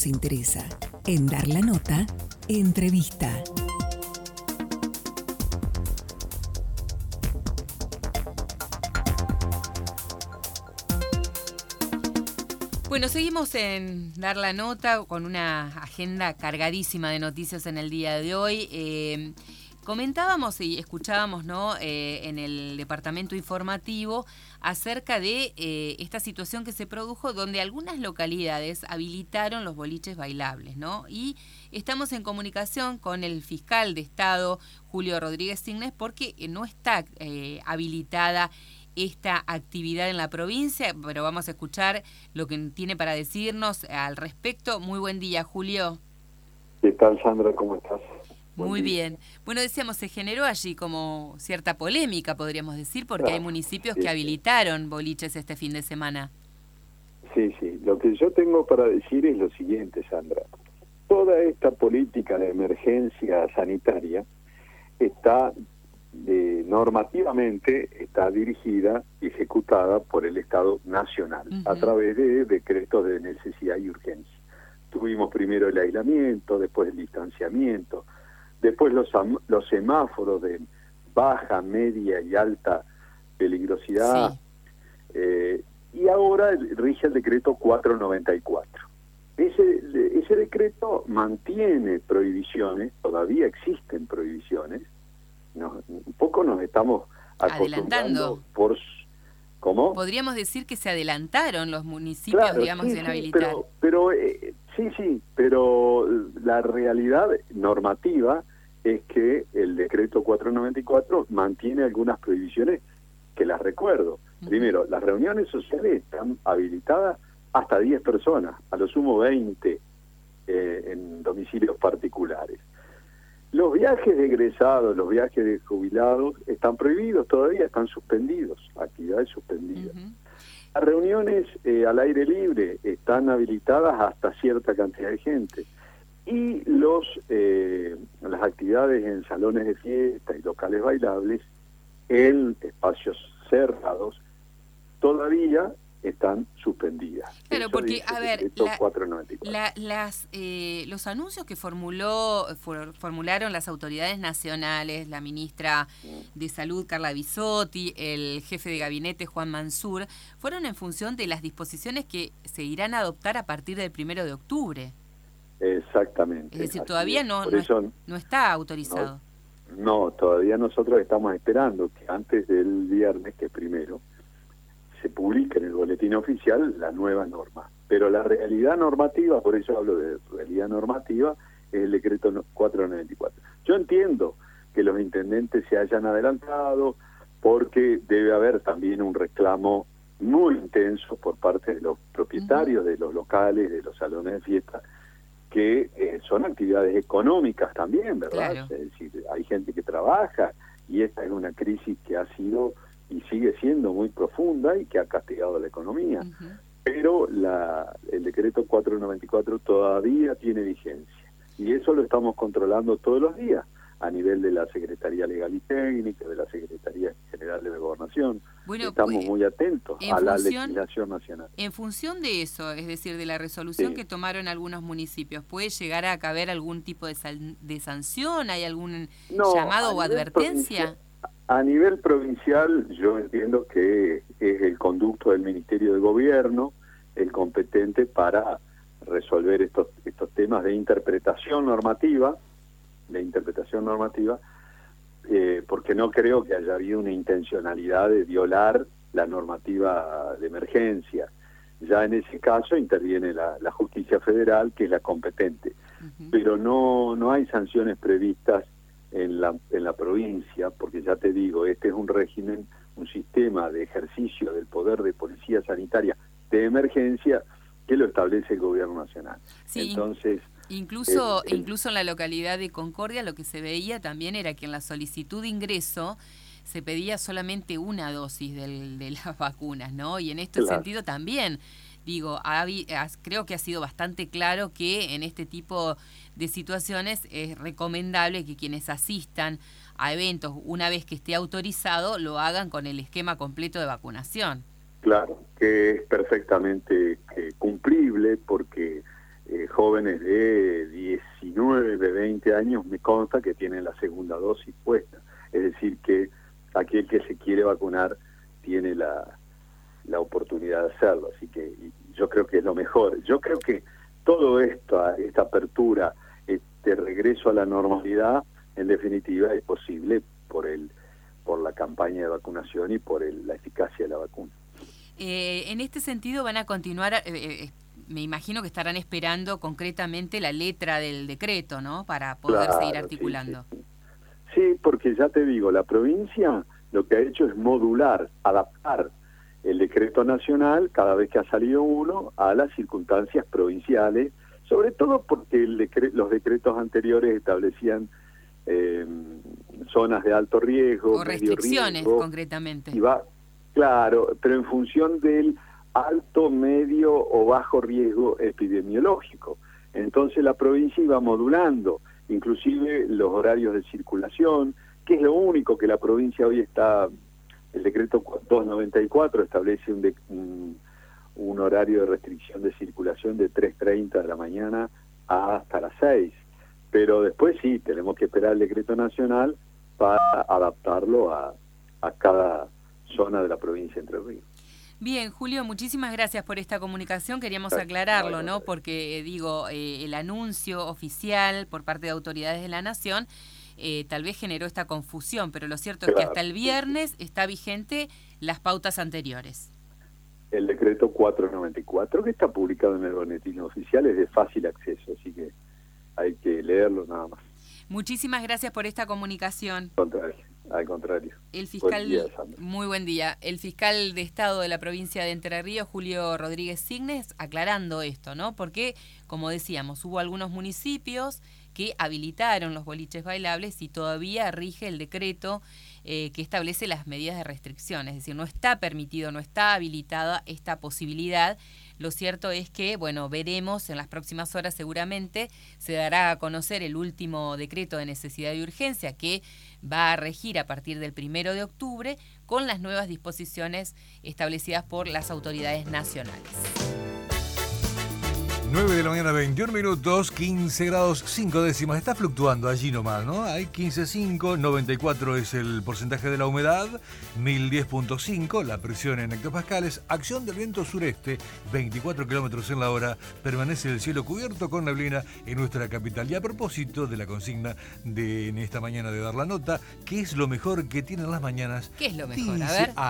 nos interesa. En Dar la Nota, entrevista. Bueno, seguimos en Dar la Nota con una agenda cargadísima de noticias en el día de hoy. Comentábamos y escuchábamos, ¿no? En el departamento informativo acerca de esta situación que se produjo donde algunas localidades habilitaron los boliches bailables, ¿no? Y estamos en comunicación con el fiscal de Estado, Julio Rodríguez Signes, porque no está habilitada esta actividad en la provincia, pero vamos a escuchar lo que tiene para decirnos al respecto. Muy buen día, Julio. ¿Qué tal, Sandra? ¿Cómo estás? Muy bien. Bueno, decíamos, se generó allí como cierta polémica, podríamos decir, porque hay municipios que habilitaron boliches este fin de semana. Sí. Lo que yo tengo para decir es lo siguiente, Sandra. Toda esta política de emergencia sanitaria está normativamente está dirigida y ejecutada por el Estado Nacional a través de decretos de necesidad y urgencia. Tuvimos primero el aislamiento, después el distanciamiento, después los semáforos de baja, media y alta peligrosidad, y ahora rige el decreto 494. Ese decreto mantiene prohibiciones, todavía existen prohibiciones. Un poco nos estamos adelantando. ¿Cómo? Podríamos decir que se adelantaron los municipios, claro, digamos, en habilitar. Pero la realidad normativa es que el decreto 494 mantiene algunas prohibiciones que las recuerdo. Primero, las reuniones sociales están habilitadas hasta 10 personas, a lo sumo 20 en domicilios particulares. Los viajes de egresados, los viajes de jubilados están prohibidos todavía, están suspendidos, actividades suspendidas. Las reuniones al aire libre están habilitadas hasta cierta cantidad de gente. Y las actividades en salones de fiesta y locales bailables, en espacios cerrados, todavía están suspendidas. Claro, porque, a ver, los anuncios que formularon las autoridades nacionales, la ministra de Salud, Carla Bisotti, el jefe de gabinete, Juan Mansur, fueron en función de las disposiciones que se irán a adoptar a partir del 1 de octubre. Exactamente. Es decir, todavía no está autorizado. No, todavía nosotros estamos esperando que antes del viernes, que es primero, se publica en el boletín oficial la nueva norma. Pero la realidad normativa, por eso hablo de realidad normativa, es el decreto 494. Yo entiendo que los intendentes se hayan adelantado porque debe haber también un reclamo muy intenso por parte de los propietarios de los locales, de los salones de fiesta, que son actividades económicas también, ¿verdad? Claro. Es decir, hay gente que trabaja y esta es una crisis que ha sido y sigue siendo muy profunda y que ha castigado la economía. Pero el decreto 494 todavía tiene vigencia. Y eso lo estamos controlando todos los días a nivel de la Secretaría Legal y Técnica, de la Secretaría General de Gobernación. Bueno, estamos muy atentos a la legislación nacional. En función de eso, es decir, de la resolución que tomaron algunos municipios, ¿puede llegar a caber algún tipo de sanción? ¿Hay algún llamado o advertencia? A nivel provincial, yo entiendo que es el conducto del Ministerio de Gobierno el competente para resolver estos temas de interpretación normativa, porque no creo que haya habido una intencionalidad de violar la normativa de emergencia. Ya en ese caso interviene la Justicia Federal, que es la competente, pero no hay sanciones previstas en la provincia, porque ya te digo, este es un régimen, un sistema de ejercicio del poder de policía sanitaria de emergencia que lo establece el gobierno nacional. Sí, entonces incluso en la localidad de Concordia lo que se veía también era que en la solicitud de ingreso se pedía solamente una dosis de las vacunas, ¿no? Y en este sentido también, digo, creo que ha sido bastante claro que en este tipo de situaciones es recomendable que quienes asistan a eventos, una vez que esté autorizado, lo hagan con el esquema completo de vacunación. Claro, que es perfectamente cumplible porque jóvenes de 19, de 20 años, me consta que tienen la segunda dosis puesta. Es decir, que aquel que se quiere vacunar tiene la oportunidad de hacerlo. Así que yo creo que es lo mejor. Yo creo que todo esto, esta apertura, este regreso a la normalidad, en definitiva, es posible por la campaña de vacunación y por la eficacia de la vacuna. En este sentido van a continuar, me imagino que estarán esperando concretamente la letra del decreto, ¿no? Para poder seguir articulando. Sí, porque ya te digo, la provincia lo que ha hecho es modular, adaptar el decreto nacional, cada vez que ha salido uno, a las circunstancias provinciales, sobre todo porque los decretos anteriores establecían zonas de alto riesgo, o restricciones riesgo, concretamente. Claro, pero en función del alto, medio o bajo riesgo epidemiológico. Entonces la provincia iba modulando, inclusive los horarios de circulación, que es lo único que la provincia hoy está. El decreto 294 establece un horario de restricción de circulación de 3:30 de la mañana hasta las 6. Pero después sí, tenemos que esperar el decreto nacional para adaptarlo a cada zona de la provincia de Entre Ríos. Bien, Julio, muchísimas gracias por esta comunicación. Queríamos aclararlo, ¿no? Porque, el anuncio oficial por parte de autoridades de la Nación tal vez generó esta confusión, pero lo cierto es que hasta el viernes está vigente las pautas anteriores. El decreto 494, que está publicado en el boletín oficial, es de fácil acceso, así que hay que leerlo nada más. Muchísimas gracias por esta comunicación. Al contrario. El fiscal, buen día, Sandra. Muy buen día. El fiscal de Estado de la provincia de Entre Ríos, Julio Rodríguez Signes, aclarando esto, ¿no? Porque, como decíamos, hubo algunos municipios que habilitaron los boliches bailables y todavía rige el decreto que establece las medidas de restricción. Es decir, no está permitido, no está habilitada esta posibilidad. Lo cierto es que, bueno, veremos en las próximas horas seguramente se dará a conocer el último decreto de necesidad y urgencia que va a regir a partir del 1 de octubre con las nuevas disposiciones establecidas por las autoridades nacionales. 9 de la mañana, 21 minutos, 15 grados 5 décimas. Está fluctuando allí nomás, ¿no? Hay 15,5, 94 es el porcentaje de la humedad, 1010.5, la presión en hectopascales, acción del viento sureste, 24 kilómetros en la hora, permanece el cielo cubierto con neblina en nuestra capital. Y a propósito de la consigna en esta mañana de Dar la Nota, ¿qué es lo mejor que tienen las mañanas? ¿Qué es lo mejor? A ver.